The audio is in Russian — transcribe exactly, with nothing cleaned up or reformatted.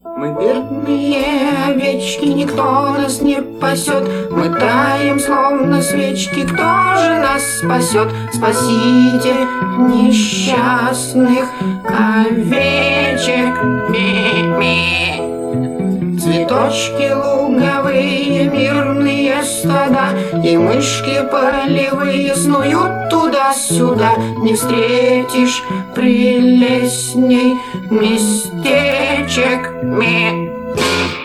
Мы бедные овечки, никто нас не пасет. Мы таем, словно свечки, кто же нас спасет? Спасите несчастных овечек. Ми-ми. Цветочки луговые, мирные стада, и мышки полевые снуют туда-сюда. Не встретишь прелестней местечек. Ми.